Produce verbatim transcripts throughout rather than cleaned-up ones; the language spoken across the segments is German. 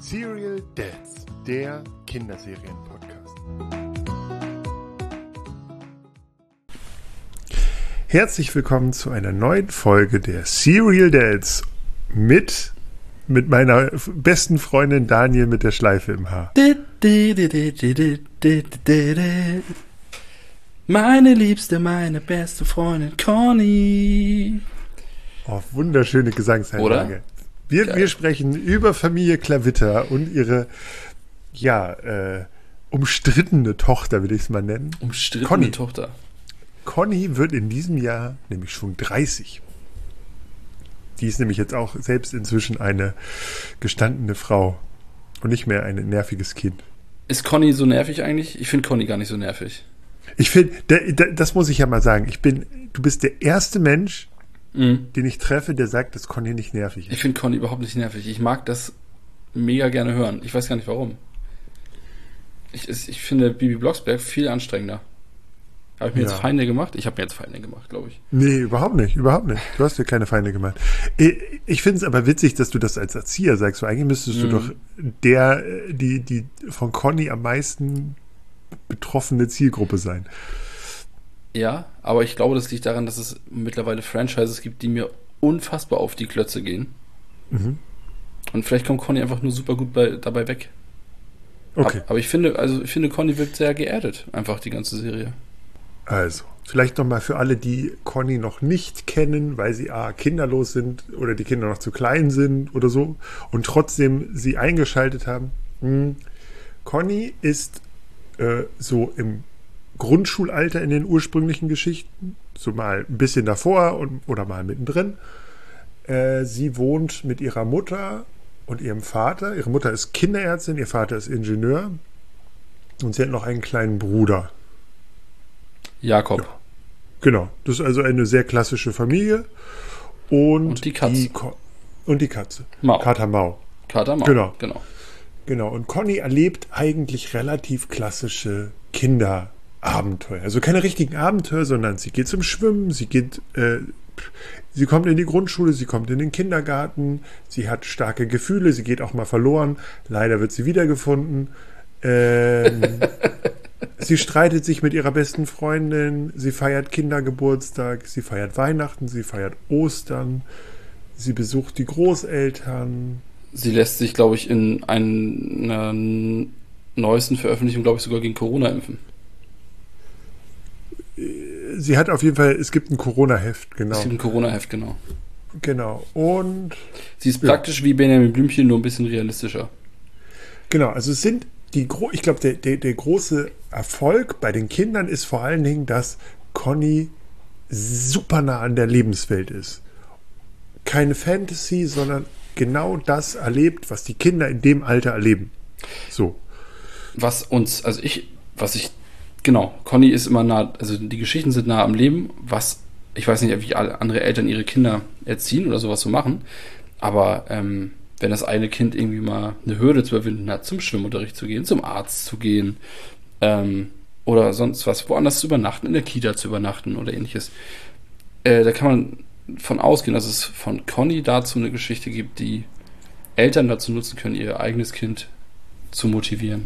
Serial Dads, der Kinderserien-Podcast. Herzlich willkommen zu einer neuen Folge der Serial Dads mit, mit meiner besten Freundin Daniel mit der Schleife im Haar. Meine Liebste, meine beste Freundin Conny. Oh, wunderschöne Gesangseinlage. Wir, wir sprechen über Familie Klavitter und ihre, ja, äh, umstrittene Tochter, will ich es mal nennen. Umstrittene Conny. Tochter. Conny wird in diesem Jahr nämlich schon dreißig. Die ist nämlich jetzt auch selbst inzwischen eine gestandene Frau und nicht mehr ein nerviges Kind. Ist Conny so nervig eigentlich? Ich finde Conny gar nicht so nervig. Ich finde, das muss ich ja mal sagen, ich bin, du bist der erste Mensch, mhm. den ich treffe, der sagt, dass Conny nicht nervig ist. Ich finde Conny überhaupt nicht nervig. Ich mag das mega gerne hören. Ich weiß gar nicht warum. Ich, ich finde Bibi Blocksberg viel anstrengender. Habe ich mir ja. jetzt Feinde gemacht? Ich habe mir jetzt Feinde gemacht, glaube ich. Nee, überhaupt nicht, überhaupt nicht. Du hast dir keine Feinde gemacht. Ich finde es aber witzig, dass du das als Erzieher sagst. Eigentlich müsstest mhm. du doch der, die, die von Conny am meisten betroffene Zielgruppe sein. Ja, aber ich glaube, das liegt daran, dass es mittlerweile Franchises gibt, die mir unfassbar auf die Klötze gehen. Mhm. Und vielleicht kommt Conny einfach nur super gut bei, dabei weg. Okay. Aber, aber ich finde, also ich finde, Conny wirkt sehr geerdet, einfach die ganze Serie. Also, vielleicht nochmal für alle, die Conny noch nicht kennen, weil sie A, kinderlos sind oder die Kinder noch zu klein sind oder so und trotzdem sie eingeschaltet haben. Hm. Conny ist äh, so im Grundschulalter in den ursprünglichen Geschichten, so mal ein bisschen davor und, oder mal mittendrin. Äh, sie wohnt mit ihrer Mutter und ihrem Vater. Ihre Mutter ist Kinderärztin, ihr Vater ist Ingenieur und sie hat noch einen kleinen Bruder. Jakob. Ja, genau, das ist also eine sehr klassische Familie. Und, und die Katze. Die Ko- und die Katze. Mau. Kater Mau. Kater Mau, genau. genau. Genau, und Conny erlebt eigentlich relativ klassische Kinderabenteuer. Also keine richtigen Abenteuer, sondern sie geht zum Schwimmen, sie geht, äh, sie kommt in die Grundschule, sie kommt in den Kindergarten, sie hat starke Gefühle, sie geht auch mal verloren. Leider wird sie wiedergefunden. Ähm... Sie streitet sich mit ihrer besten Freundin, sie feiert Kindergeburtstag, sie feiert Weihnachten, sie feiert Ostern, sie besucht die Großeltern. Sie lässt sich, glaube ich, in einer neuesten Veröffentlichung, glaube ich, sogar gegen Corona impfen. Sie hat auf jeden Fall, es gibt ein Corona-Heft, genau. Es gibt ein Corona-Heft, genau. Genau, und... Sie ist praktisch ja. wie Benjamin Blümchen, nur ein bisschen realistischer. Genau, also es sind die, ich glaube, der, der, der große Erfolg bei den Kindern ist vor allen Dingen, dass Conny super nah an der Lebenswelt ist. Keine Fantasy, sondern genau das erlebt, was die Kinder in dem Alter erleben. So. Was uns, also ich, was ich, genau, Conny ist immer nah, also die Geschichten sind nah am Leben, was, ich weiß nicht, wie alle andere Eltern ihre Kinder erziehen oder sowas so machen, aber, ähm, wenn das eine Kind irgendwie mal eine Hürde zu überwinden hat, zum Schwimmunterricht zu gehen, zum Arzt zu gehen ähm, oder sonst was, woanders zu übernachten, in der Kita zu übernachten oder ähnliches, äh, da kann man von ausgehen, dass es von Conny dazu eine Geschichte gibt, die Eltern dazu nutzen können, ihr eigenes Kind zu motivieren.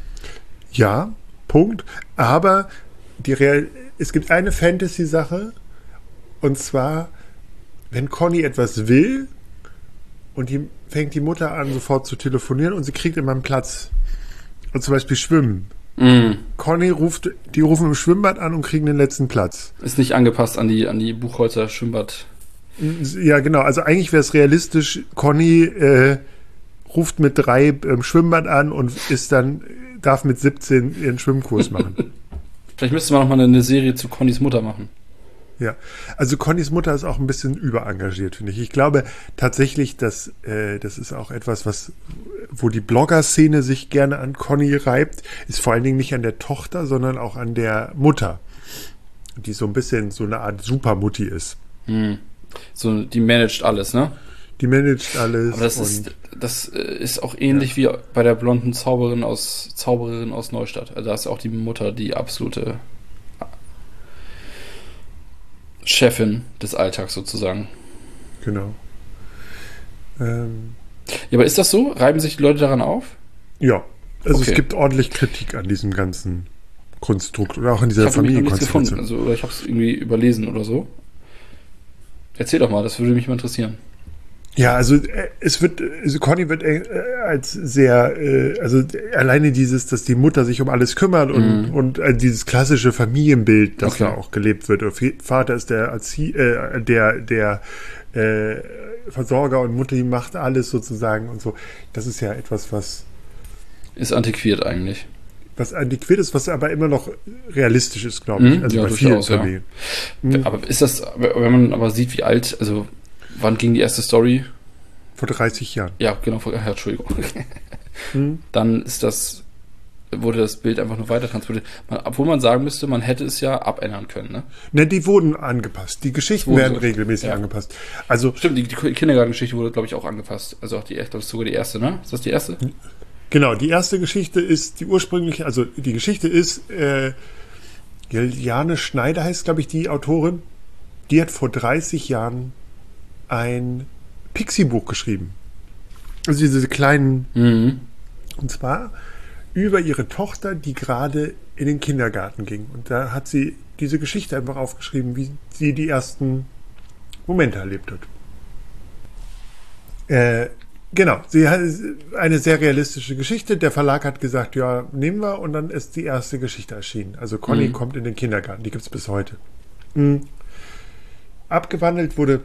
Ja, Punkt. Aber die Real- es gibt eine Fantasy-Sache und zwar, wenn Conny etwas will, und die fängt die Mutter an, sofort zu telefonieren und sie kriegt immer einen Platz. Und zum Beispiel Schwimmen. Mm. Conny ruft, die rufen im Schwimmbad an und kriegen den letzten Platz. Ist nicht angepasst an die, an die Buchholzer Schwimmbad. Ja, genau. Also eigentlich wäre es realistisch, Conny äh, ruft mit drei im Schwimmbad an und ist dann, darf mit siebzehn ihren Schwimmkurs machen. Vielleicht müsste man noch mal eine Serie zu Connys Mutter machen. Ja, also Connys Mutter ist auch ein bisschen überengagiert, finde ich. Ich glaube tatsächlich, dass äh, das ist auch etwas, was, wo die Blogger-Szene sich gerne an Conny reibt, ist vor allen Dingen nicht an der Tochter, sondern auch an der Mutter, die so ein bisschen so eine Art Supermutti ist. Hm. So, die managt alles, ne? Die managt alles. Aber das, und ist, das ist auch ähnlich ja. wie bei der blonden Zauberin aus Zauberin aus Neustadt. Also da ist auch die Mutter die absolute Chefin des Alltags sozusagen. Genau. Ähm, Ja, aber ist das so? Reiben sich die Leute daran auf? Ja, also Okay. es gibt ordentlich Kritik an diesem ganzen Konstrukt oder auch an dieser Ich habe nämlich noch nichts gefunden. Familienkonstellation. Also, oder ich habe es irgendwie überlesen oder so. Erzähl doch mal, das würde mich mal interessieren. Ja, also äh, es wird, also Conny wird äh, als sehr, äh, also alleine dieses, dass die Mutter sich um alles kümmert und, Mhm. und äh, dieses klassische Familienbild, das Okay. da auch gelebt wird. Vater ist der Erzie äh, der, der äh, Versorger und Mutter, die macht alles sozusagen und so. Das ist ja etwas, was, Ist antiquiert eigentlich. was antiquiert ist, was aber immer noch realistisch ist, glaube ich. Mhm, Also ja, bei vielen durchaus, ja. Familien. Mhm. Aber ist das, wenn man aber sieht, wie alt, also wann ging die erste Story? Vor dreißig Jahren. Ja, genau, vor- ja, Entschuldigung. Mhm. Dann ist das, wurde das Bild einfach nur weiter transportiert. Man, obwohl man sagen müsste, man hätte es ja abändern können, ne? Ne, die wurden angepasst. Die Geschichten Wurden werden so. regelmäßig Ja. angepasst. Also Stimmt, die, die Kindergartengeschichte wurde, glaube ich, auch angepasst. Also auch die, ich glaube, das ist sogar die erste, ne? Ist das die erste? genau, die erste Geschichte ist die ursprüngliche, also die Geschichte ist, äh, Juliane Schneider heißt, glaube ich, die Autorin. Die hat vor dreißig Jahren ein Pixie-Buch geschrieben. Also diese kleinen, Mhm. und zwar über ihre Tochter, die gerade in den Kindergarten ging. Und da hat sie diese Geschichte einfach aufgeschrieben, wie sie die ersten Momente erlebt hat. Äh, genau, sie hat eine sehr realistische Geschichte. Der Verlag hat gesagt, ja, nehmen wir, und dann ist die erste Geschichte erschienen. Also Conny Mhm. kommt in den Kindergarten, die gibt es bis heute. Mhm. Abgewandelt wurde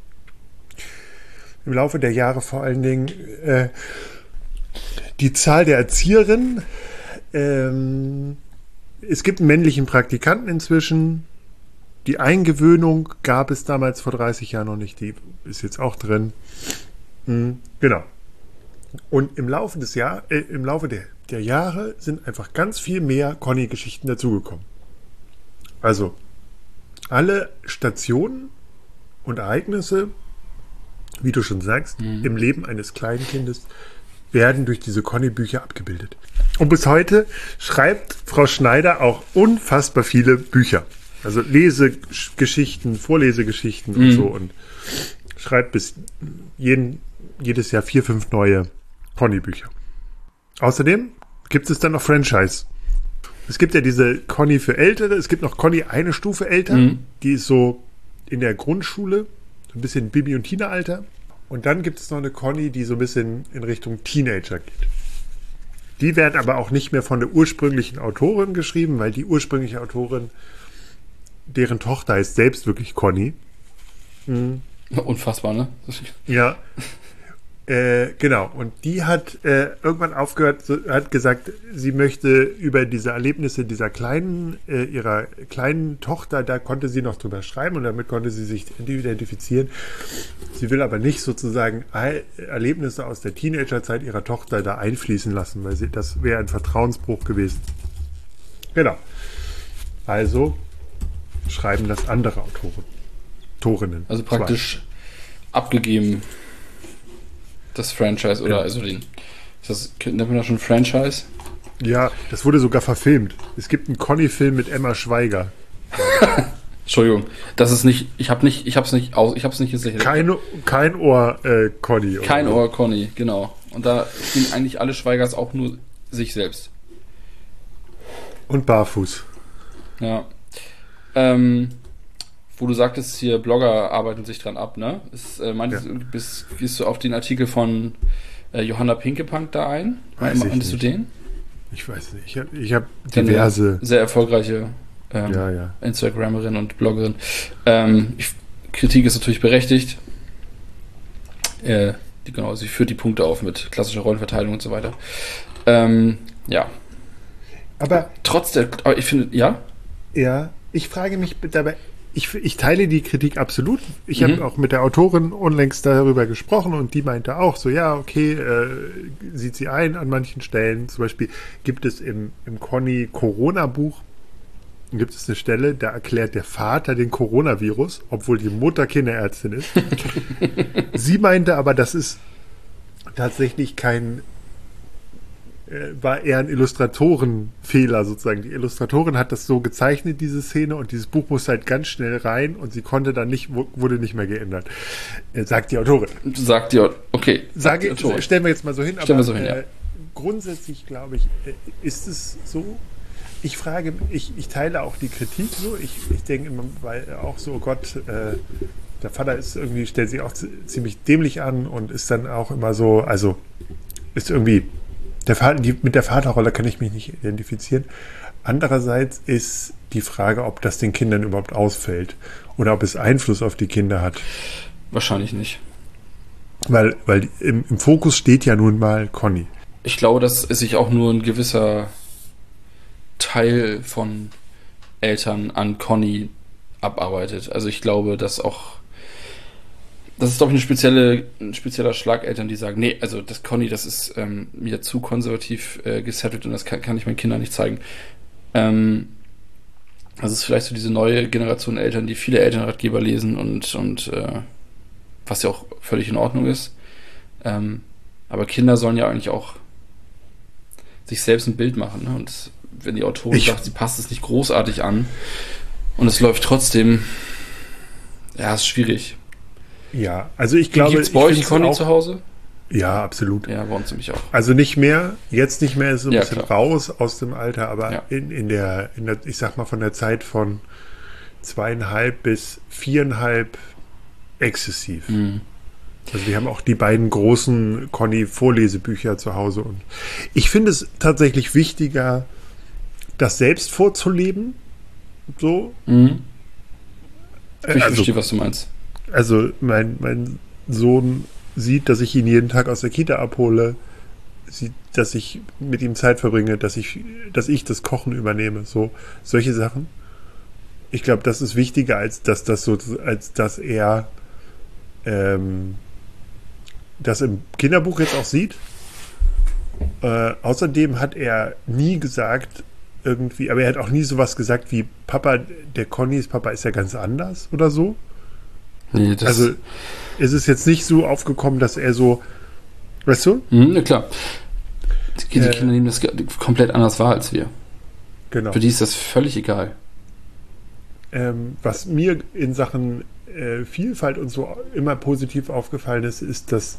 im Laufe der Jahre vor allen Dingen äh, die Zahl der Erzieherinnen. Ähm, es gibt einen männlichen Praktikanten inzwischen. Die Eingewöhnung gab es damals vor dreißig Jahren noch nicht. Die ist jetzt auch drin. Mhm, genau. Und im Laufe des Jahr, äh, im Laufe der, der Jahre sind einfach ganz viel mehr Conny-Geschichten dazugekommen. Also alle Stationen und Ereignisse, wie du schon sagst, Mhm. im Leben eines kleinen Kindes werden durch diese Conny-Bücher abgebildet. Und bis heute schreibt Frau Schneider auch unfassbar viele Bücher. Also Lesegeschichten, Vorlesegeschichten und Mhm. so, und schreibt bis jeden, jedes Jahr vier, fünf neue Conny-Bücher. Außerdem gibt es dann noch Franchise. Es gibt ja diese Conny für Ältere, es gibt noch Conny eine Stufe älter, Mhm. die ist so in der Grundschule, so ein bisschen Bibi- und Tina-Alter. Und dann gibt es noch eine Conny, die so ein bisschen in Richtung Teenager geht. Die werden aber auch nicht mehr von der ursprünglichen Autorin geschrieben, weil die ursprüngliche Autorin, deren Tochter heißt selbst wirklich Conny. Mhm. Unfassbar, ne? Ja, äh, genau. Und die hat äh, irgendwann aufgehört, so, hat gesagt, sie möchte über diese Erlebnisse dieser kleinen, äh, ihrer kleinen Tochter, da konnte sie noch drüber schreiben und damit konnte sie sich identifizieren. Sie will aber nicht sozusagen All- Erlebnisse aus der Teenagerzeit ihrer Tochter da einfließen lassen, weil sie, das wäre ein Vertrauensbruch gewesen. Genau. Also schreiben das andere Autoren. Autorinnen. Also praktisch abgegeben, das Franchise, oder Ja. also den, ist das, nennt man das schon Franchise? Ja, das wurde sogar verfilmt. Es gibt einen Conny-Film mit Emma Schweiger. Entschuldigung, das ist nicht, ich habe nicht, ich habe es nicht aus, ich habe es nicht ins Lächeln. Kein, kein Ohr äh, Conny. oder Kein so. Ohr Conny, genau. Und da spielen eigentlich alle Schweigers auch nur sich selbst. Und barfuß. Ja. Ähm, wo du sagtest, hier Blogger arbeiten sich dran ab, ne? Ist, äh, meintest, Ja. du, bist, gehst du auf den Artikel von äh, Johanna Pinkepunk da ein? Weiß ich Meintest du nicht. den? Ich weiß nicht. Ich habe ich hab Eine diverse. Sehr erfolgreiche ähm, Ja, ja. Instagramerin und Bloggerin. Ähm, ich, Kritik ist natürlich berechtigt. Äh, die, genau, sie führt die Punkte auf mit klassischer Rollenverteilung und so weiter. Ähm, ja. Aber Trotz der, aber ich finde, ja, ja, ich frage mich dabei, ich, ich teile die Kritik absolut. Ich Mhm. habe auch mit der Autorin unlängst darüber gesprochen und die meinte auch so, ja, okay, äh, sieht sie ein an manchen Stellen. Zum Beispiel gibt es im, im Conny Corona-Buch, gibt es eine Stelle, da erklärt der Vater den Coronavirus, obwohl die Mutter Kinderärztin ist. Sie meinte aber, das ist tatsächlich kein äh, war eher ein Illustratorenfehler sozusagen. Die Illustratorin hat das so gezeichnet, diese Szene, und dieses Buch musste halt ganz schnell rein und sie konnte dann nicht, wurde nicht mehr geändert. Äh, sagt die Autorin. Sagt die Autorin, okay. Sage, Autorin. Stellen wir jetzt mal so hin, stellen aber wir so hin, äh, ja. grundsätzlich glaube ich, äh, ist es so. Ich frage, ich, ich teile auch die Kritik so. Ich, ich denke immer, weil auch so, oh Gott, äh, der Vater ist irgendwie, stellt sich auch z- ziemlich dämlich an und ist dann auch immer so, also ist irgendwie, der Vater, die, mit der Vaterrolle kann ich mich nicht identifizieren. Andererseits ist die Frage, ob das den Kindern überhaupt ausfällt oder ob es Einfluss auf die Kinder hat. Wahrscheinlich nicht. Weil, weil im, im Fokus steht ja nun mal Conny. Ich glaube, dass sich auch nur ein gewisser Teil von Eltern an Conny abarbeitet. Also ich glaube, dass auch das ist, glaube ich, eine spezielle, ein spezieller Schlag Eltern, die sagen, nee, also das Conny, das ist ähm, mir zu konservativ äh, gesettelt und das kann, kann ich meinen Kindern nicht zeigen. Ähm, das ist vielleicht so diese neue Generation Eltern, die viele Elternratgeber lesen und, und äh, was ja auch völlig in Ordnung ist. Ähm, aber Kinder sollen ja eigentlich auch sich selbst ein Bild machen. Ne? Und wenn die Autorin ich, sagt, sie passt es nicht großartig an und es läuft trotzdem, ja, ist schwierig. Ja, also ich glaube... Gibt es bei euch Conny zu Hause? Ja, absolut. Ja, bei uns nämlich auch. Also nicht mehr, jetzt nicht mehr, ist so ein ja, bisschen klar. raus aus dem Alter, aber ja. in, in, der, in der, ich sag mal, von der Zeit von zweieinhalb bis viereinhalb exzessiv. Mhm. Also wir haben auch die beiden großen Conny-Vorlesebücher zu Hause und ich finde es tatsächlich wichtiger, das selbst vorzuleben, so. Mhm. Ich also, verstehe, was du meinst. Also mein, mein Sohn sieht, dass ich ihn jeden Tag aus der Kita abhole, sieht, dass ich mit ihm Zeit verbringe, dass ich, dass ich das Kochen übernehme, so solche Sachen. Ich glaube, das ist wichtiger, als dass das so, als dass er ähm, das im Kinderbuch jetzt auch sieht. Äh, außerdem hat er nie gesagt, irgendwie, aber er hat auch nie sowas gesagt wie Papa, der Connys Papa ist ja ganz anders oder so. Nee, das also ist es jetzt nicht so aufgekommen, dass er so, weißt du? Mhm, na klar. Die, die äh, Kinder nehmen das komplett anders wahr als wir. Genau. Für die ist das völlig egal. Ähm, was mir in Sachen äh, Vielfalt und so immer positiv aufgefallen ist, ist, dass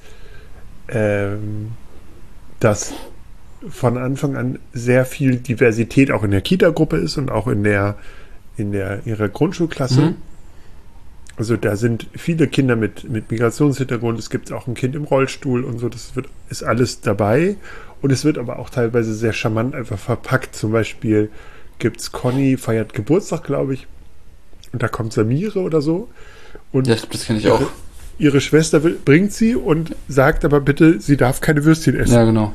ähm, dass von Anfang an sehr viel Diversität auch in der Kita-Gruppe ist und auch in der in der ihrer Grundschulklasse. Mhm. Also da sind viele Kinder mit, mit Migrationshintergrund, es gibt auch ein Kind im Rollstuhl und so, das wird, ist alles dabei. Und es wird aber auch teilweise sehr charmant einfach verpackt. Zum Beispiel gibt es Conny, feiert Geburtstag, glaube ich. Und da kommt Samire oder so. Und ja, das kenne ich ihre, auch. Ihre Schwester will, bringt sie und sagt aber bitte, sie darf keine Würstchen essen. Ja, genau.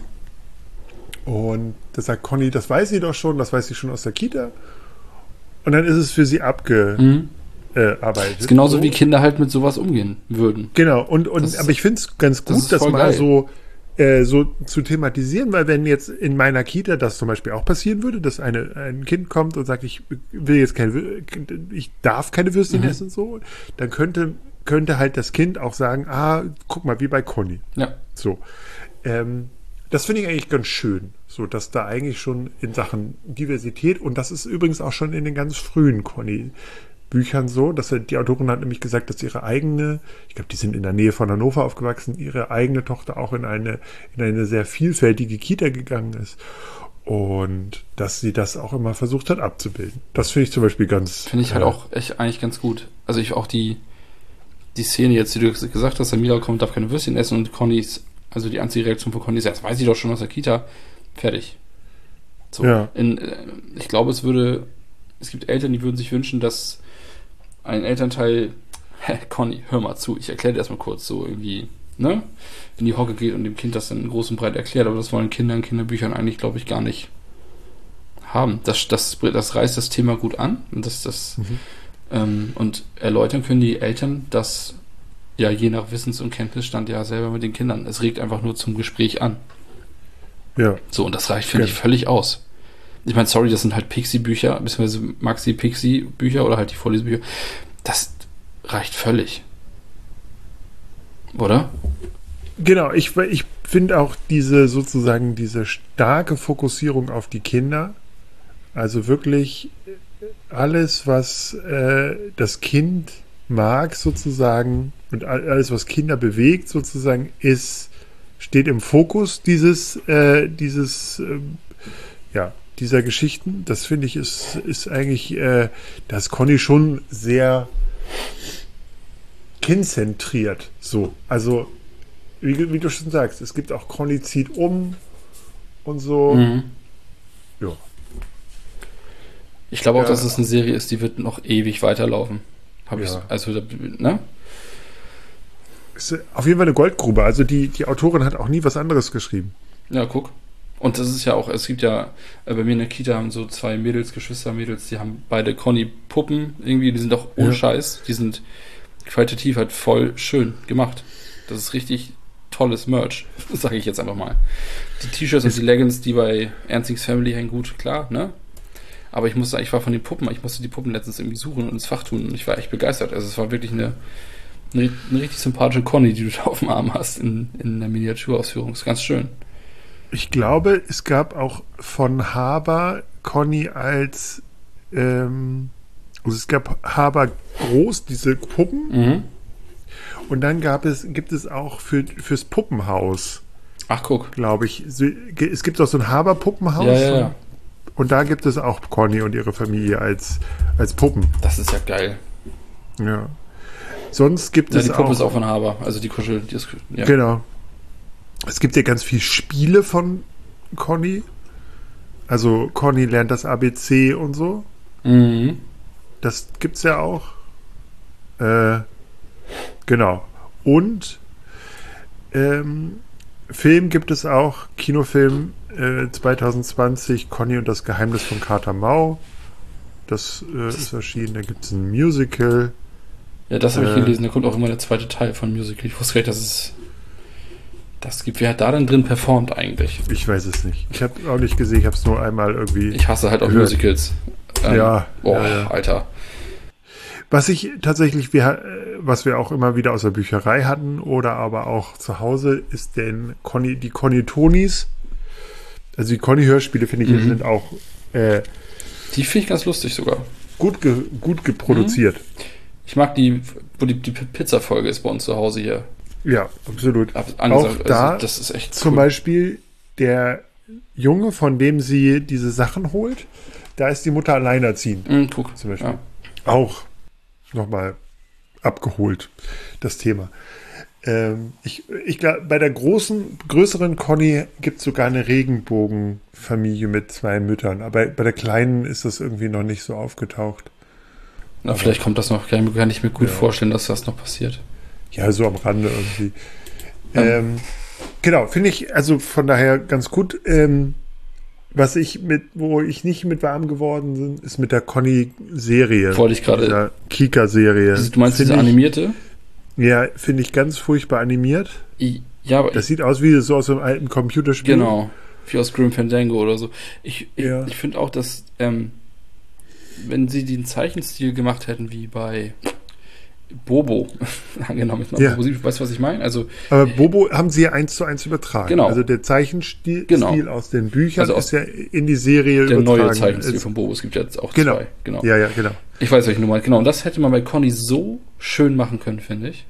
Und da sagt Conny, das weiß sie doch schon, das weiß sie schon aus der Kita. Und dann ist es für sie abge... Mhm. Äh, arbeitet. Das ist genauso so. wie Kinder halt mit sowas umgehen würden. Genau, und, und ist, aber ich finde es ganz gut, das, das mal geil. so, äh, so zu thematisieren, weil wenn jetzt in meiner Kita das zum Beispiel auch passieren würde, dass eine, ein Kind kommt und sagt, ich will jetzt keine, ich darf keine Würstchen mhm. essen, so, dann könnte, könnte halt das Kind auch sagen, ah, guck mal, wie bei Conny. Ja. So. Ähm, das finde ich eigentlich ganz schön, so dass da eigentlich schon in Sachen Diversität, und das ist übrigens auch schon in den ganz frühen Conny Büchern so, dass er, die Autorin hat nämlich gesagt, dass ihre eigene, ich glaube, die sind in der Nähe von Hannover aufgewachsen, ihre eigene Tochter auch in eine, in eine sehr vielfältige Kita gegangen ist und dass sie das auch immer versucht hat abzubilden. Das finde ich zum Beispiel ganz... Finde ich halt äh, auch echt eigentlich ganz gut. Also ich auch die, die Szene jetzt, die du gesagt hast, Samira kommt, darf keine Würstchen essen und Connys, also die einzige Reaktion von Conny ist, das weiß ich doch schon aus der Kita, fertig. So. Ja. In, ich glaube, es würde, es gibt Eltern, die würden sich wünschen, dass ein Elternteil, hä, Conny, hör mal zu, ich erkläre dir das mal kurz, so irgendwie, ne, in die Hocke geht und dem Kind das dann groß und breit erklärt, aber das wollen Kinder in Kinderbüchern eigentlich, glaube ich, gar nicht haben. Das, das, das reißt das Thema gut an und das, das, mhm. ähm, und erläutern können die Eltern das ja je nach Wissens- und Kenntnisstand ja selber mit den Kindern. Es regt einfach nur zum Gespräch an. Ja. So, und das reicht, finde ja. ich, völlig aus. Ich meine, sorry, das sind halt Pixie-Bücher, beziehungsweise Maxi-Pixie-Bücher oder halt die Vorlesebücher. Das reicht völlig. Oder? Genau, ich, ich finde auch diese sozusagen diese starke Fokussierung auf die Kinder, also wirklich alles, was äh, das Kind mag sozusagen und alles, was Kinder bewegt sozusagen, ist, steht im Fokus dieses, äh, dieses, äh, ja, dieser Geschichten. Das finde ich ist, ist eigentlich, äh, das Conny schon sehr kindzentriert, so. Also, wie, wie du schon sagst, es gibt auch Conny zieht um und so. Mhm. Ja. Ich glaube auch, Ja. dass es eine Serie ist, die wird noch ewig weiterlaufen. Habe ich, Ja. also, ne? Ist auf jeden Fall eine Goldgrube. Also die, die Autorin hat auch nie was anderes geschrieben. Ja, guck. Und das ist ja auch, es gibt ja, äh, bei mir in der Kita haben so zwei Mädels, Geschwistermädels, die haben beide Conny-Puppen irgendwie, die sind auch ohne Ja. Scheiß, die sind qualitativ halt voll schön gemacht. Das ist richtig tolles Merch, sage ich jetzt einfach mal. Die T-Shirts und die Leggings, die bei Ernstings Family hängen, gut, klar, ne? Aber ich musste, ich war von den Puppen, ich musste die Puppen letztens irgendwie suchen und ins Fach tun und ich war echt begeistert. Also es war wirklich eine, eine, eine richtig sympathische Conny, die du da auf dem Arm hast in, in der Miniaturausführung. Ist ganz schön. Ich glaube, es gab auch von Haber Conny als ähm, also es gab Haber groß, diese Puppen, Mhm. und dann gab es, gibt es auch für, fürs Puppenhaus, Ach, guck. glaube ich. So, es gibt auch so ein Haber Puppenhaus. Ja, ja, ja. Und da gibt es auch Conny und ihre Familie als, als Puppen. Das ist ja geil. Ja. Sonst gibt Ja, es die Puppe auch, ist auch von Haber. Also die Kuschel, die ist, ja. genau. Es gibt ja ganz viele Spiele von Conny. Also Conny lernt das A B C und so. Mhm. Das gibt's ja auch. Äh, genau. Und ähm, Film gibt es auch. Kinofilm äh, zwanzig zwanzig, Conny und das Geheimnis von Kater Mau. Das äh, ist erschienen. Da gibt es ein Musical. Ja, das habe ich Äh, gelesen. Da kommt auch immer der zweite Teil von Musical. Ich wusste gar nicht, dass es das gibt. Wer hat da denn drin performt eigentlich? Ich weiß es nicht. Ich habe auch nicht gesehen. Ich habe es nur einmal irgendwie. Ich hasse halt auch gehört. Musicals. Ähm, Ja, Boah, ja, ja. Alter. Was ich tatsächlich, wir, äh, was wir auch immer wieder aus der Bücherei hatten oder aber auch zu Hause, ist den Conny, die Conny Tonis. Also die Conny-Hörspiele, finde ich, Mhm. sind auch äh, Die finde ich ganz lustig sogar. gut, ge, gut geproduziert. Ich mag die, wo die, die Pizza-Folge ist bei uns zu Hause hier. Ja, absolut. Ab- angesagt. Auch da also, das ist echt Zum cool. Beispiel der Junge, von dem sie diese Sachen holt, da ist die Mutter alleinerziehend. Mhm, guck. Zum Beispiel. Ja. Auch nochmal abgeholt, das Thema. Ähm, ich ich glaube, bei der großen, größeren Conny gibt es sogar eine Regenbogenfamilie mit zwei Müttern. Aber bei der kleinen ist das irgendwie noch nicht so aufgetaucht. Na, vielleicht kommt das noch, kann ich, kann ich mir gut Ja. vorstellen, dass das noch passiert. Ja, so am Rande irgendwie. Ähm. Ähm, genau, finde ich also von daher ganz gut. Ähm, was ich mit, wo ich nicht mit warm geworden bin, ist mit der Conny-Serie. Wollte ich gerade- Dieser Kika-Serie. Diese- Du meinst Find diese ich, animierte? Ja, finde ich ganz furchtbar animiert. I- Ja, aber Das sieht aus wie so aus einem alten Computerspiel. genau. Wie aus Grim Fandango oder so. Ich, ich, Ja. ich finde auch, dass, ähm, wenn sie den Zeichenstil gemacht hätten wie bei Bobo, angenommen jetzt mal Ja. Bobo, weißt du, was ich meine? Also, Aber Bobo haben sie ja eins zu eins übertragen. Genau. Also der Zeichenstil Genau. Stil aus den Büchern Also aus- ist ja in die Serie der übertragen. neue Zeichenstil Es- von Bobo, es gibt ja jetzt auch Genau. zwei. Genau. Ja, ja, genau. Ich weiß, was ich nur meine. Genau, und das hätte man bei Conny so schön machen können, finde ich.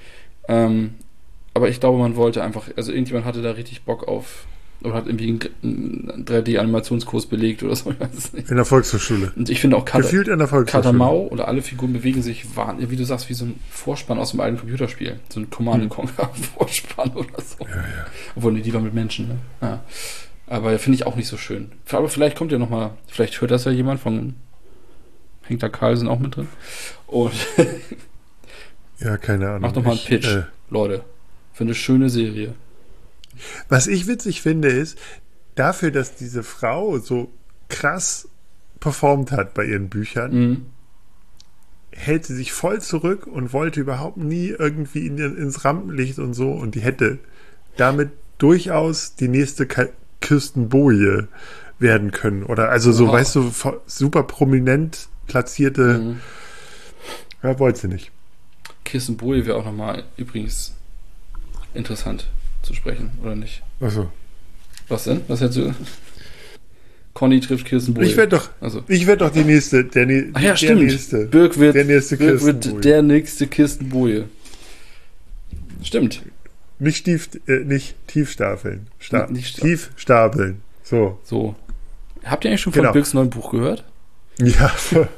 Ähm, aber ich glaube, man wollte einfach, also irgendjemand hatte da richtig Bock auf, oder hat irgendwie einen, einen drei D-Animationskurs belegt oder so, ich weiß es nicht. In der Volkshochschule. Und ich finde auch Kater, Gefühlt in der Volkshochschule. Katamau oder alle Figuren bewegen sich, wahnsinnig, wie du sagst, wie so ein Vorspann aus einem alten Computerspiel. So ein Command and Conquer Vorspann oder so. Hm. Ja, ja. Obwohl, nee, die war mit Menschen, ne? Ja. Aber finde ich auch nicht so schön. Aber vielleicht kommt ja noch mal, vielleicht hört das ja jemand von hängt da Carlsen auch mit drin. Und Ja, keine Ahnung. macht noch mal einen Ich, Pitch, äh, Leute. Für eine schöne Serie. Was ich witzig finde, ist, dafür, dass diese Frau so krass performt hat bei ihren Büchern, Mhm. hält sie sich voll zurück und wollte überhaupt nie irgendwie in, ins Rampenlicht und so. Und die hätte damit durchaus die nächste Ka- Kirsten Boje werden können. Oder also so, Wow. weißt du, vo- super prominent platzierte. Mhm. Ja, wollte sie nicht. Kirsten Boje wäre auch noch mal übrigens interessant zu sprechen, oder nicht? Achso. Was denn? Was hättest du? Conny trifft Kirsten Boje. Ich werde doch, also. ich werd doch die nächste, der, der Ach ja, stimmt. nächste. Birk wird, der nächste Birk Kirsten wird der nächste Kirsten Boje. Stimmt. Nicht, stief, äh, nicht tiefstapeln. Sta Nicht sta- tiefstapeln. So. So. Habt ihr eigentlich schon Genau. von Birks neuen Buch gehört? Ja.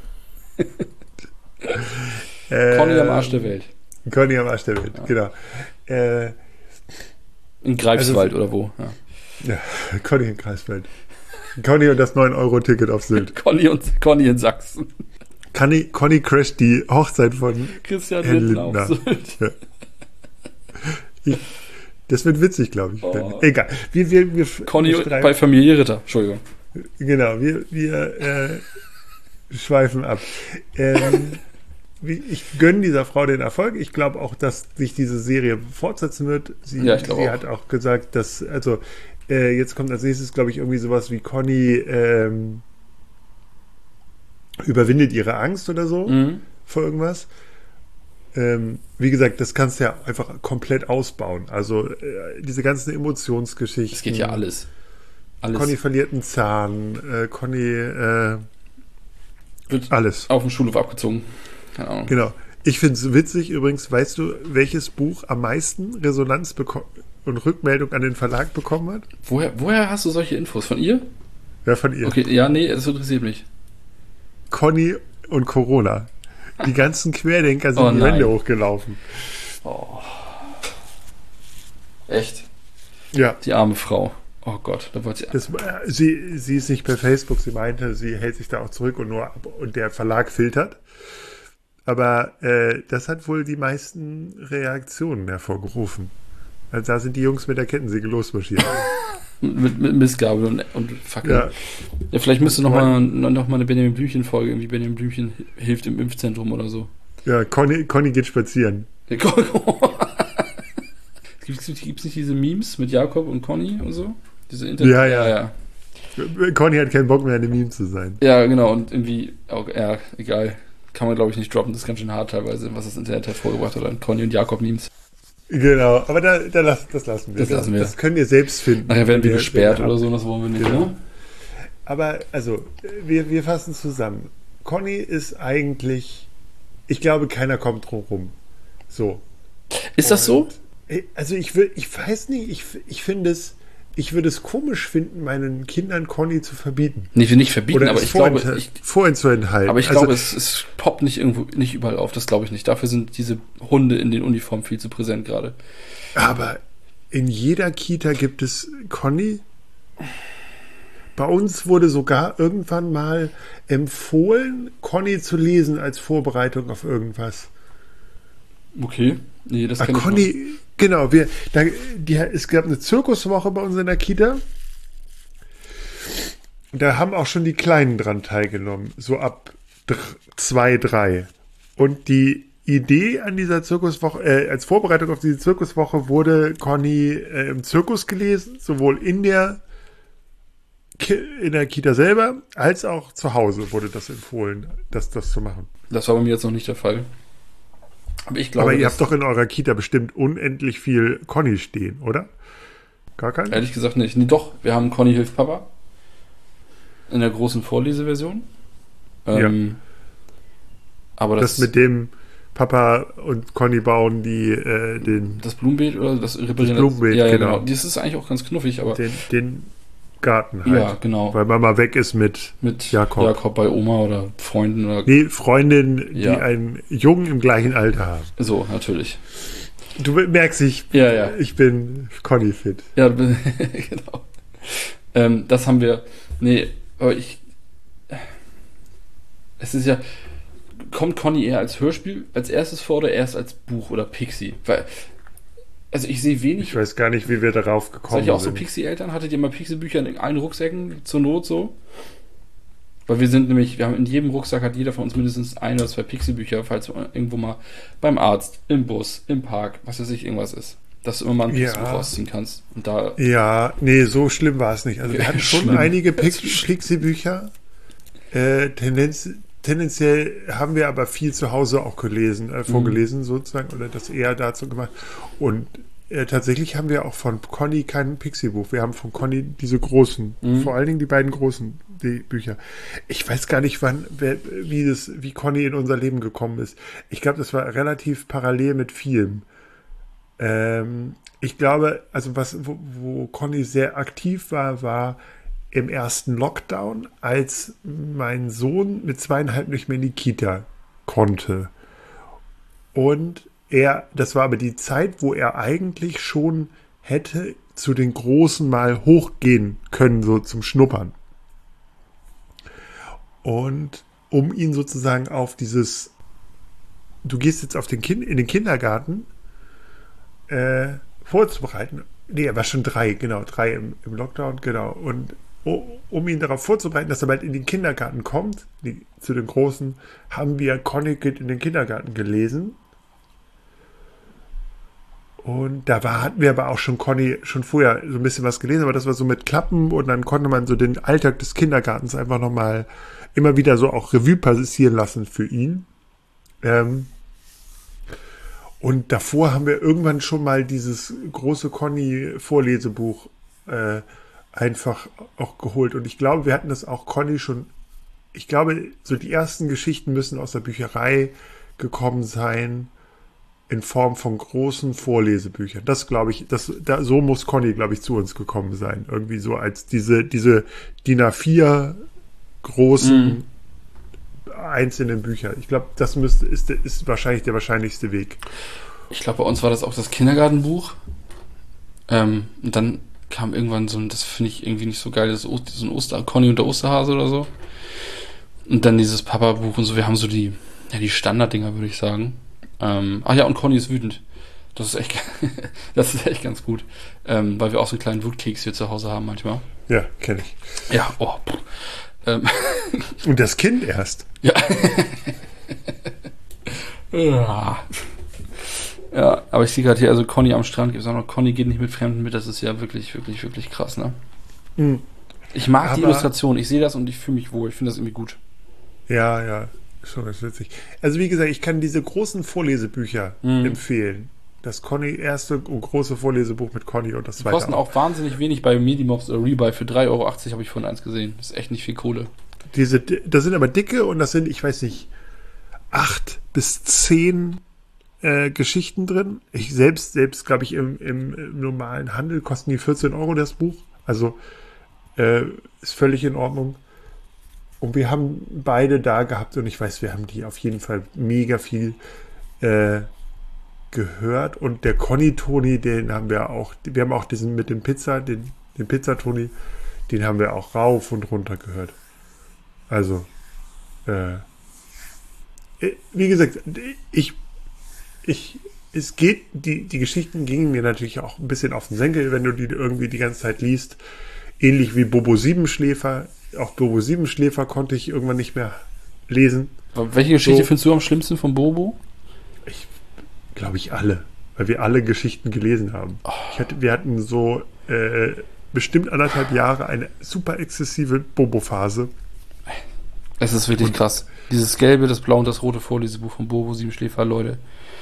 äh, Conny am Arsch der Welt. Conny am Arsch der Welt, Ja. genau. Äh, In Greifswald Also- oder wo? Ja. ja, Conny in Kreisfeld. Conny und das neun Euro Ticket auf Sylt. Conny und Conny in Sachsen. Conny, Conny crasht die Hochzeit von Christian Herrn Lindner auf Lindner. Sylt. Ja. Ich, das wird witzig, glaube ich. Oh. Egal. Wir, wir, wir, Conny wir streifen- bei Familie Ritter. Entschuldigung. Genau, wir, wir äh, schweifen ab. Ähm, wie- ich gönne dieser Frau den Erfolg. Ich glaube auch, dass sich diese Serie fortsetzen wird. Sie, Ja, ich glaube sie auch. hat auch gesagt, dass, also äh, jetzt kommt als nächstes, glaube ich, irgendwie sowas wie Conny ähm, überwindet ihre Angst oder so Mhm. vor irgendwas. Ähm, wie gesagt, das kannst du ja einfach komplett ausbauen. Also äh, diese ganzen Emotionsgeschichten. Es geht ja alles. Alles Conny verliert einen Zahn, äh, Conny, äh, wird alles. auf dem Schulhof abgezogen. Keine Ahnung. Genau. Ich finde es witzig übrigens, weißt du, welches Buch am meisten Resonanz beko- und Rückmeldung an den Verlag bekommen hat? Woher, woher hast du solche Infos? Von ihr? Ja, von ihr. Okay, ja, nee, das interessiert mich. Conny und Corona. Die ganzen Querdenker sind Oh die nein. Wände hochgelaufen. Oh. Echt? Ja. Die arme Frau. Oh Gott, da wollte sie. Das, äh, sie, sie ist nicht per Facebook, sie meinte, sie hält sich da auch zurück und nur ab, und der Verlag filtert. Aber äh, das hat wohl die meisten Reaktionen hervorgerufen. Also da sind die Jungs mit der Kettensäge losmarschiert. Mit, mit Missgabel und, und Fackel. Ja. Ja, vielleicht müsste noch mal, noch mal eine Benjamin Blümchen-Folge, irgendwie Benjamin Blümchen hilft im Impfzentrum oder so. Ja, Conny, Conny geht spazieren. Gibt es nicht diese Memes mit Jakob und Conny und so? Diese Inter Ja, ja. ja. Conny hat keinen Bock mehr, eine Meme zu sein. Ja, genau, und irgendwie, auch, ja, egal. Kann man, glaube ich, nicht droppen. Das ist ganz schön hart teilweise, was das Internet hervorgebracht hat an Conny und Jakob-Memes. Genau, aber da, da lass, das lassen wir. Das lassen wir. Das könnt ihr selbst finden. Nachher werden wir Wenn ihr- gesperrt wenn ihr oder so, das wollen wir nicht, Genau. ne? Aber, also, wir, wir fassen zusammen. Conny ist eigentlich, ich glaube, keiner kommt drum rum. So. Ist das so? Und, äh, Also, ich will, ich weiß nicht, ich, ich finde es, ich würde es komisch finden, meinen Kindern Conny zu verbieten. Nee, wir nicht verbieten, Oder aber es ich glaube, vorentha- ich, vorzuenthalten. aber ich Also, glaube, es, es poppt nicht irgendwo, nicht überall auf. Das glaube ich nicht. Dafür sind diese Hunde in den Uniformen viel zu präsent gerade. Aber in jeder Kita gibt es Conny. Bei uns wurde sogar irgendwann mal empfohlen, Conny zu lesen als Vorbereitung auf irgendwas. Okay. Nee, das Ah, kann ich Conny, genau, wir, da, die, es gab eine Zirkuswoche bei uns in der Kita. Da haben auch schon die Kleinen dran teilgenommen, so ab dr- zwei, drei. Und die Idee an dieser Zirkuswoche, äh, als Vorbereitung auf diese Zirkuswoche wurde Conny äh, im Zirkus gelesen, sowohl in der Ki- in der Kita selber, als auch zu Hause wurde das empfohlen, das, das zu machen. Das war bei mir jetzt noch nicht der Fall. Aber ich glaube, Aber ihr dass- habt doch in eurer Kita bestimmt unendlich viel Conny stehen, oder? Gar keinen? ehrlich gesagt nicht. Nee, doch, wir haben Conny hilft Papa. In der großen Vorleseversion. Ähm, Aber das, Das mit dem Papa und Conny bauen die äh, den, das Blumenbeet oder das Reparieren? Blumenbeet, ja, ja, genau. genau. Das ist eigentlich auch ganz knuffig, aber den, den Garten halt. ja, genau. Weil Mama weg ist mit Mit Jakob. Jakob bei Oma oder Freunden oder nee, Freundinnen, die Ja. einen Jungen im gleichen Alter haben. so, natürlich. Du merkst, ich, Ja, ja. ich bin Conny fit. Ja, genau. Ähm, das haben wir. Nee, aber ich. Es ist ja. Kommt Conny eher als Hörspiel als erstes vor oder erst als Buch oder Pixie? Weil. Also ich sehe wenig. Ich weiß gar nicht, wie wir darauf gekommen Seid ihr auch so sind. Pixie-Eltern? Hattet ihr mal Pixie-Bücher in allen Rucksäcken zur Not so? Weil wir sind nämlich, wir haben in jedem Rucksack hat jeder von uns mindestens ein oder zwei Pixie-Bücher, falls irgendwo mal beim Arzt, im Bus, im Park, was weiß ich, irgendwas ist. Dass du immer mal ein Ja. Pixie-Buch rausziehen kannst. Und da, Ja, nee, so schlimm war es nicht. Also wir Okay, hatten schon schlimm. einige Pix- Pixie-Bücher. Äh, Tendenz, tendenziell haben wir aber viel zu Hause auch gelesen, äh, vorgelesen sozusagen, oder das eher dazu gemacht. Und äh, tatsächlich haben wir auch von Conny kein Pixie-Buch. Wir haben von Conny diese großen, Mhm. vor allen Dingen die beiden großen die Bücher. Ich weiß gar nicht, wann, wer, wie das, wie Conny in unser Leben gekommen ist. Ich glaube, das war relativ parallel mit Film. Ähm, ich glaube, also was, wo, wo Conny sehr aktiv war, war im ersten Lockdown, als mein Sohn mit zweieinhalb nicht mehr in die Kita konnte. Und er, das war aber die Zeit, wo er eigentlich schon hätte zu den Großen mal hochgehen können, so zum Schnuppern. Und um ihn sozusagen auf dieses, du gehst jetzt auf den kind, in den Kindergarten äh, vorzubereiten. Nee, er war schon drei, genau, drei im, im Lockdown, genau. Und um ihn darauf vorzubereiten, dass er bald in den Kindergarten kommt, die, zu den Großen, haben wir Conny geht in den Kindergarten gelesen. Und da war, hatten wir aber auch schon Conny schon vorher so ein bisschen was gelesen, aber das war so mit Klappen und dann konnte man so den Alltag des Kindergartens einfach nochmal immer wieder so auch Revue passieren lassen für ihn. Ähm, und davor haben wir irgendwann schon mal dieses große Conny-Vorlesebuch äh, einfach auch geholt. Und ich glaube, wir hatten das auch Conny schon, ich glaube, so die ersten Geschichten müssen aus der Bücherei gekommen sein, in Form von großen Vorlesebüchern. Das glaube ich, das, da, so muss Conny, glaube ich, zu uns gekommen sein. Irgendwie so als diese, diese D I N A vier großen mm. einzelnen Bücher. Ich glaube, das müsste, ist, ist wahrscheinlich der wahrscheinlichste Weg. Ich glaube, bei uns war das auch das Kindergartenbuch. Ähm, und dann kam irgendwann so ein, das finde ich irgendwie nicht so geil, das o- so ein Oster, Conny und der Osterhase oder so. Und dann dieses Papa-Buch und so. Wir haben so die, ja, die Standarddinger, würde ich sagen. Ähm, ach ja, und Conny ist wütend. Das ist echt, das ist echt ganz gut. Ähm, weil wir auch so einen kleinen Wutkeks hier zu Hause haben manchmal. Ja, kenne ich. Ja, oh. Ähm. Und das Kind erst. Ja. ja. Ja, aber ich sehe gerade hier, also Conny am Strand, gibt es auch noch, Conny geht nicht mit Fremden mit, das ist ja wirklich, wirklich, wirklich krass, ne? Mhm. Ich mag aber die Illustration, ich sehe das und ich fühle mich wohl, ich finde das irgendwie gut. Ja, ja, schon ganz witzig. Also wie gesagt, ich kann diese großen Vorlesebücher mhm. empfehlen. Das Conny erste und große Vorlesebuch mit Conny und das die zweite kosten auch. auch wahnsinnig wenig bei Medimobs oder Rebuy. Für drei Euro achtzig habe ich von eins gesehen. Das ist echt nicht viel Kohle. Diese, das sind aber dicke und das sind, ich weiß nicht, acht bis zehn äh, Geschichten drin. Ich selbst, selbst glaube ich, im, im, im normalen Handel kosten die vierzehn Euro das Buch. Also äh, ist völlig in Ordnung. Und wir haben beide da gehabt und ich weiß, wir haben die auf jeden Fall mega viel äh, gehört. Und der Conny-Toni, den haben wir auch, wir haben auch diesen mit dem Pizza, den, den Pizza-Toni, den haben wir auch rauf und runter gehört. Also, äh, wie gesagt, ich, ich, es geht, die, die Geschichten gingen mir natürlich auch ein bisschen auf den Senkel, wenn du die irgendwie die ganze Zeit liest. Ähnlich wie Bobo Siebenschläfer. Auch Bobo Siebenschläfer konnte ich irgendwann nicht mehr lesen. Welche Geschichte so, findest du am schlimmsten von Bobo? Ich glaube ich alle, weil wir alle Geschichten gelesen haben. Oh. Ich hatte, wir hatten so äh, bestimmt anderthalb Jahre eine super exzessive Bobo-Phase. Es ist wirklich und, krass. Dieses gelbe, das blaue und das rote Vorlesebuch von Bobo Siebenschläfer, Leute.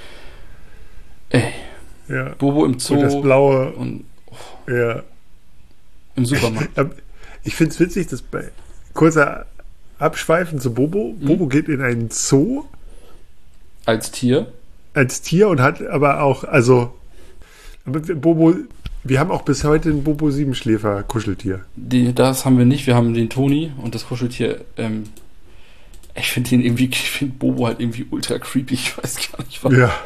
Ey. Ja. Bobo im Zoo. Und das blaue. Und, oh. Ja. Im Supermarkt. Ich finde es witzig, dass bei kurzer Abschweifen zu Bobo. Mhm. Bobo geht in einen Zoo. Als Tier. Als Tier und hat aber auch, also Bobo, wir haben auch bis heute ein Bobo Siebenschläfer Kuscheltier. Die, das haben wir nicht, wir haben den Toni und das Kuscheltier, ähm, ich finde den irgendwie, ich finde Bobo halt irgendwie ultra creepy, ich weiß gar nicht warum. Ja.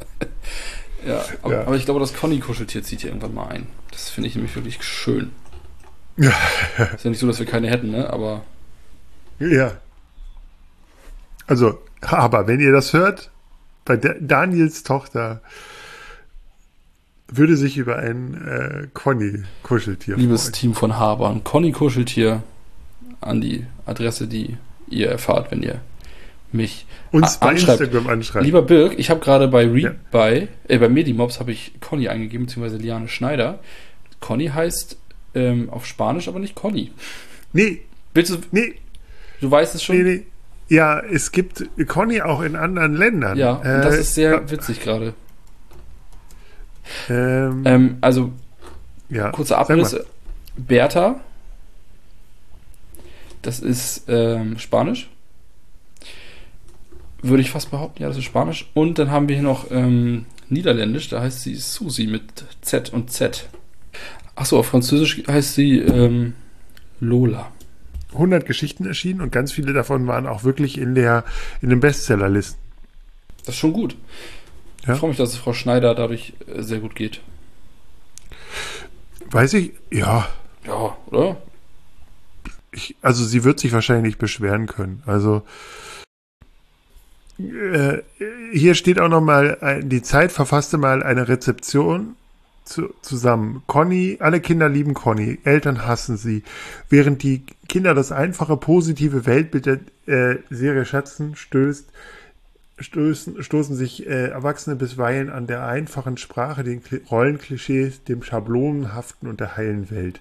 ja, aber, ja, aber ich glaube, das Conny-Kuscheltier zieht hier irgendwann mal ein. Das finde ich nämlich wirklich schön. Ja. Ist ja nicht so, dass wir keine hätten, ne? Aber. Ja. Also, aber wenn ihr das hört, bei Daniels Tochter würde sich über ein äh, Conny-Kuscheltier Liebes freuen. Team von Haber, ein Conny-Kuscheltier an die Adresse, die ihr erfahrt, wenn ihr mich uns bei anschreibt. Instagram anschreibt. Lieber Birk, ich habe gerade bei Read ja. bei, äh, bei Medimobs habe ich Conny eingegeben, beziehungsweise Liane Schneider. Conny heißt ähm, auf Spanisch, aber nicht Conny. Nee. Willst du? Nee. Du weißt es schon? Nee, nee. Ja, es gibt Conny auch in anderen Ländern. Ja, und äh, das ist sehr witzig gerade. Ähm, Ähm, also, ja, kurzer sag Abriss. mal. Berta, das ist ähm, Spanisch. Würde ich fast behaupten, ja, das ist Spanisch. Und dann haben wir hier noch ähm, Niederländisch, da heißt sie Susi mit Z und Z. Achso, auf Französisch heißt sie ähm, Lola. hundert Geschichten erschienen und ganz viele davon waren auch wirklich in der in den Bestsellerlisten. Das ist schon gut. Ja? Ich freue mich, dass es Frau Schneider dadurch äh, sehr gut geht. Weiß ich, ja, Ja, oder? ich, also sie wird sich wahrscheinlich nicht beschweren können. Also äh, hier steht auch nochmal, ein- die Zeit verfasste mal eine Rezeption zu, zusammen. Conny, alle Kinder lieben Conny, Eltern hassen sie. Während die Kinder das einfache, positive Weltbild der äh, Serie schätzen, stößt, stößen, stoßen sich äh, Erwachsene bisweilen an der einfachen Sprache, den Kli- Rollenklischees, dem Schablonenhaften und der heilen Welt.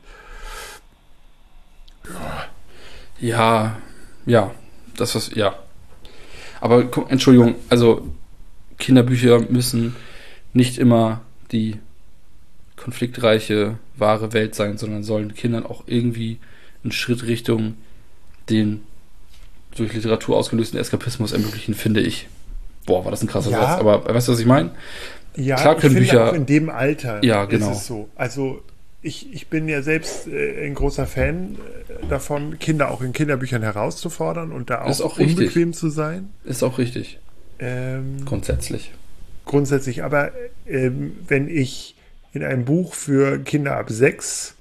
Ja, ja, das was, ja. Aber guck, Entschuldigung, also Kinderbücher müssen nicht immer die konfliktreiche, wahre Welt sein, sondern sollen Kindern auch irgendwie einen Schritt Richtung den durch Literatur ausgelösten Eskapismus ermöglichen, finde ich. Boah, war das ein krasser Ja. Satz. Aber weißt du, was ich meine? Ja, Klar ich können finde Bücher- auch in dem Alter Ja, genau. ist es so. Also ich, ich bin ja selbst äh, ein großer Fan äh, davon, Kinder auch in Kinderbüchern herauszufordern und da auch, Ist auch richtig. unbequem zu sein. Ist auch richtig. Ähm, Grundsätzlich. grundsätzlich, aber ähm, wenn ich in einem Buch für Kinder ab sechs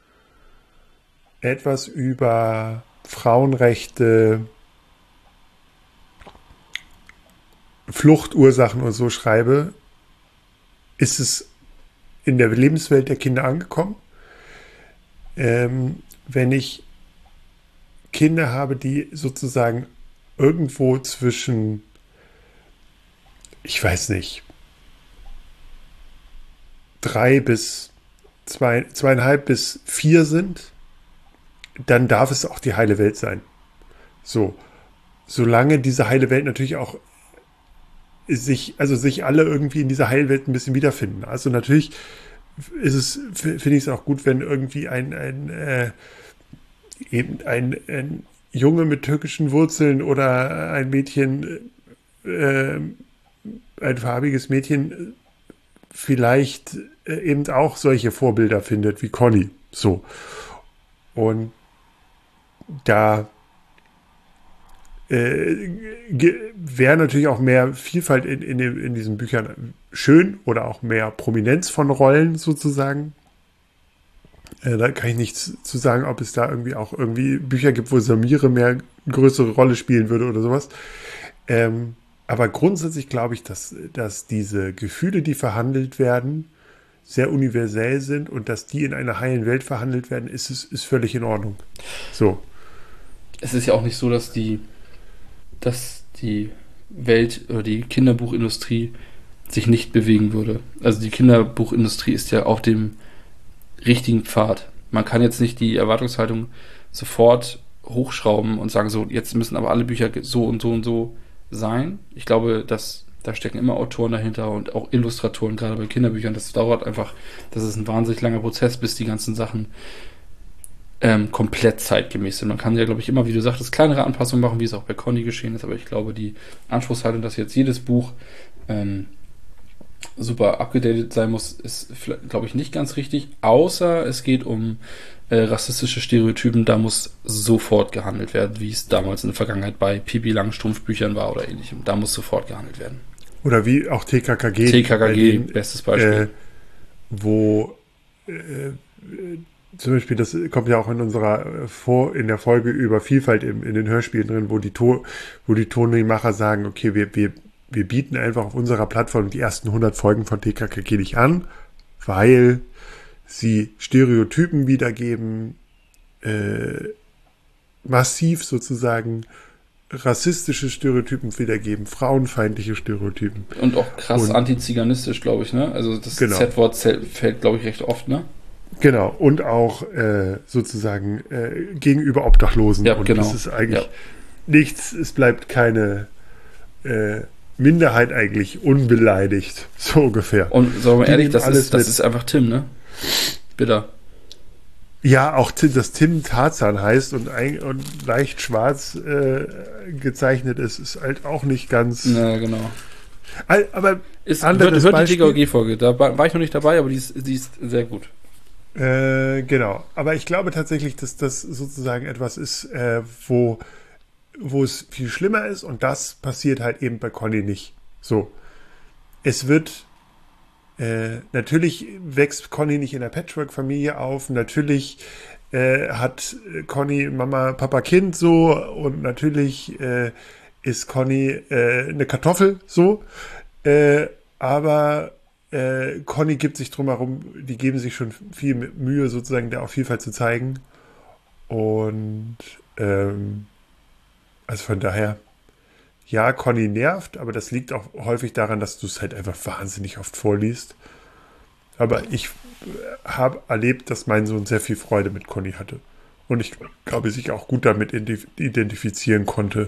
etwas über Frauenrechte, Fluchtursachen und so schreibe, ist es in der Lebenswelt der Kinder angekommen. Ähm, wenn ich Kinder habe, die sozusagen irgendwo zwischen, ich weiß nicht, drei bis zwei, zweieinhalb bis vier sind, dann darf es auch die heile Welt sein. So, solange diese heile Welt natürlich auch sich, also sich alle irgendwie in dieser Heilwelt ein bisschen wiederfinden. Also natürlich ist es, finde ich es auch gut, wenn irgendwie ein, ein äh, eben ein, ein Junge mit türkischen Wurzeln oder ein Mädchen, äh, ein farbiges Mädchen vielleicht äh, eben auch solche Vorbilder findet wie Conny. So. Und da äh, wäre natürlich auch mehr Vielfalt in, in, dem, in diesen Büchern schön oder auch mehr Prominenz von Rollen sozusagen. Äh, da kann ich nichts zu sagen, ob es da irgendwie auch irgendwie Bücher gibt, wo Samire mehr eine größere Rolle spielen würde oder sowas. Ähm, aber grundsätzlich glaube ich, dass, dass diese Gefühle, die verhandelt werden, sehr universell sind und dass die in einer heilen Welt verhandelt werden, ist, ist, ist völlig in Ordnung. So. Es ist ja auch nicht so, dass die dass die Welt oder die Kinderbuchindustrie sich nicht bewegen würde. Also die Kinderbuchindustrie ist ja auf dem richtigen Pfad. Man kann jetzt nicht die Erwartungshaltung sofort hochschrauben und sagen, so, jetzt müssen aber alle Bücher so und so und so sein. Ich glaube, dass da stecken immer Autoren dahinter und auch Illustratoren, gerade bei Kinderbüchern. Das dauert einfach, das ist ein wahnsinnig langer Prozess, bis die ganzen Sachen ähm, komplett zeitgemäß sind. Man kann ja, glaube ich, immer, wie du sagtest, kleinere Anpassungen machen, wie es auch bei Conny geschehen ist, aber ich glaube, die Anspruchshaltung, dass jetzt jedes Buch ähm, super abgedatet sein muss, ist, glaube ich, nicht ganz richtig, außer es geht um äh, rassistische Stereotypen, da muss sofort gehandelt werden, wie es damals in der Vergangenheit bei Pippi Langstrumpf-Büchern war oder ähnlichem. Da muss sofort gehandelt werden. Oder wie auch T K K G. T K K G, denen, bestes Beispiel. Äh, wo äh, zum Beispiel, das kommt ja auch in unserer vor in der Folge über Vielfalt im, in den Hörspielen drin, wo die to wo die Tonemacher sagen, okay, wir, wir, wir bieten einfach auf unserer Plattform die ersten hundert Folgen von T K K G nicht an, weil sie Stereotypen wiedergeben, äh, massiv sozusagen rassistische Stereotypen wiedergeben, frauenfeindliche Stereotypen. Und auch krass Und- antiziganistisch, glaube ich, ne? Also das Genau. Z-Wort fällt, glaube ich, recht oft, ne? Genau, und auch äh, sozusagen äh, gegenüber Obdachlosen. Ja, und genau. das ist eigentlich Ja. nichts, es bleibt keine, äh, Minderheit eigentlich unbeleidigt. So ungefähr. Und sagen wir Die ehrlich, nehmen das, alles ist, das mit. ist einfach Tim, ne? Bitter. Ja, auch Tim, dass Tim Tarzan heißt und, ein, und leicht schwarz äh, gezeichnet ist, ist halt auch nicht ganz. Ja, genau. Al- Aber Ist, anderes hört, hört die Beispiel. D G O G-Folge, da war war ich noch nicht dabei, aber die ist, die ist sehr gut. Äh, genau. Aber ich glaube tatsächlich, dass das sozusagen etwas ist, äh, wo, wo es viel schlimmer ist und das passiert halt eben bei Conny nicht. So. Es wird, äh, natürlich wächst Conny nicht in der Patchwork-Familie auf, natürlich äh, hat Conny Mama, Papa, Kind so und natürlich äh, ist Conny äh, eine Kartoffel so, äh, aber äh, Conny gibt sich drum herum, die geben sich schon viel Mühe, sozusagen da auch Vielfalt zu zeigen. Und ähm, also von daher, ja, Conny nervt, aber das liegt auch häufig daran, dass du es halt einfach wahnsinnig oft vorliest. Aber ich habe erlebt, dass mein Sohn sehr viel Freude mit Conny hatte. Und ich glaube, sich auch gut damit identifizieren konnte.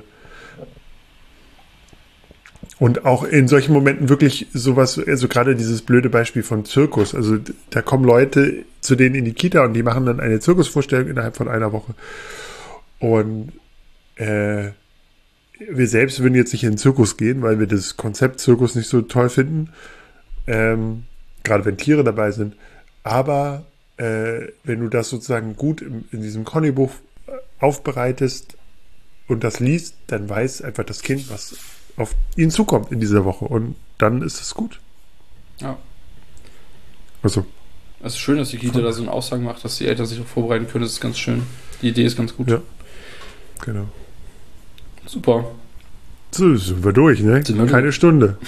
Und auch in solchen Momenten wirklich sowas, also gerade dieses blöde Beispiel von Zirkus. Also da kommen Leute zu denen in die Kita und die machen dann eine Zirkusvorstellung innerhalb von einer Woche. Und äh, wir selbst würden jetzt nicht in den Zirkus gehen, weil wir das Konzept Zirkus nicht so toll finden. Ähm, gerade wenn Tiere dabei sind. Aber äh, wenn du das sozusagen gut in, in diesem Conny-Buch aufbereitest und das liest, dann weiß einfach das Kind, was auf ihn zukommt in dieser Woche. Und dann ist es gut. Ja. Also. Es ist schön, dass die Kita da so eine Aussage macht, dass die Eltern sich auch vorbereiten können. Das ist ganz schön. Die Idee ist ganz gut. Ja, genau. Super. So, sind wir durch, ne? Sind wir Keine durch. Stunde.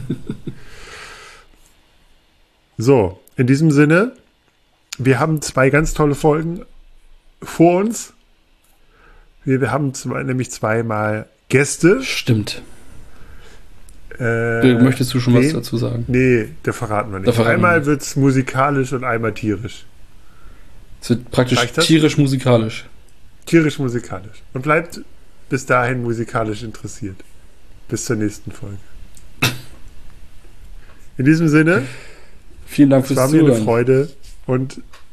So, in diesem Sinne, wir haben zwei ganz tolle Folgen vor uns. Wir, wir haben zwei, nämlich zweimal Gäste. Stimmt. Äh, Möchtest du schon nee, was dazu sagen? Nee, da verraten wir nicht. Da verraten wir einmal nicht. wird es musikalisch und einmal tierisch. Es wird praktisch Reicht das? tierisch-musikalisch. Tierisch-musikalisch. Und bleibt bis dahin musikalisch interessiert. Bis zur nächsten Folge. In diesem Sinne, Vielen Dank es fürs war mir eine Zuhören. Freude und